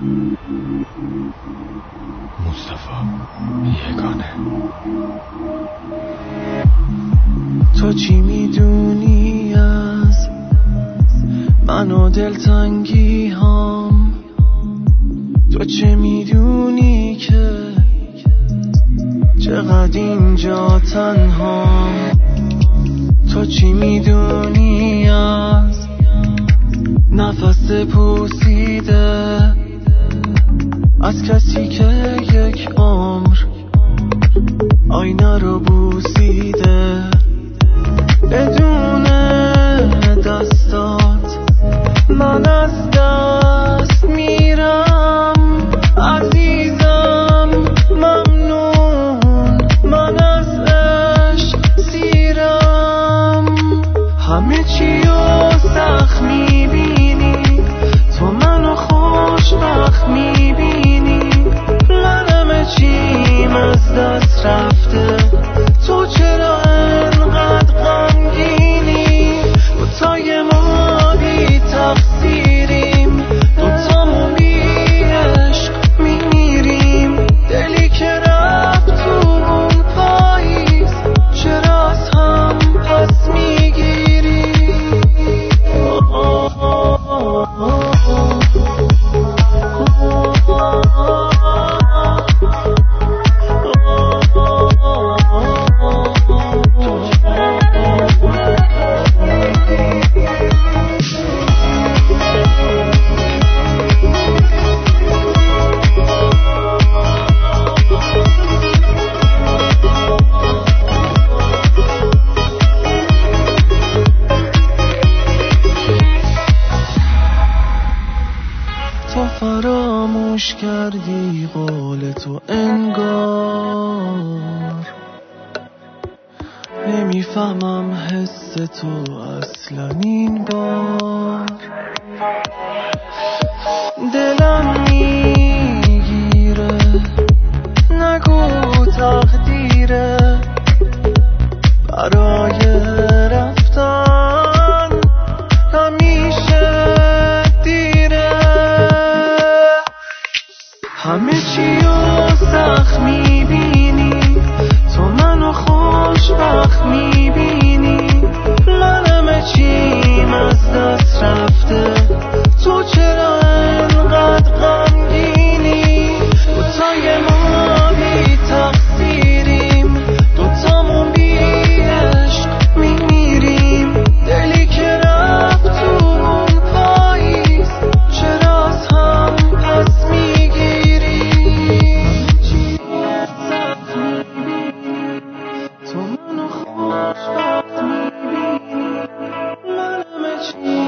مصطفی یگانه. تو چی میدونی از من و دلتنگی هام؟ تو چه میدونی که چقدر اینجا تنهام؟ تو چی میدونی از نفس پوسیده از کسی که یک عمر آینه رو بوسیده؟ بدون دستات من از دست میرم عزیزم، ممنون من از عشق سیرم. همه چی رو سخت میبینی، تو منو خوشبخت میبینی، من همه چیم از دست رفته، تو چرا انقدر غمگینی؟ دوتای ما بی تقصیریم، دوتامون بی عشق میمیریم. دلی که رفت تو اون پاییز، چرا از هم پس میگیری؟ تو فراموش کردی قول تو انگار، نمیفهمم حس تو اصلا این بار. دلم میگیره نگو تقدیره برای رفتن همیشه دیره. همه چی رو سخت میبینی، تو منو خوشبخت میبینی، من همه چیم از دست رفته، تو چرا انقدر غمگینی؟ دوتای ما بی تقصیریم، دوتامون بی عشق میمیریم. دلی که رفت تو اون پاییز، چرا از هم پس میگیری؟ تو منو خوشبخت میبینی، من همه چی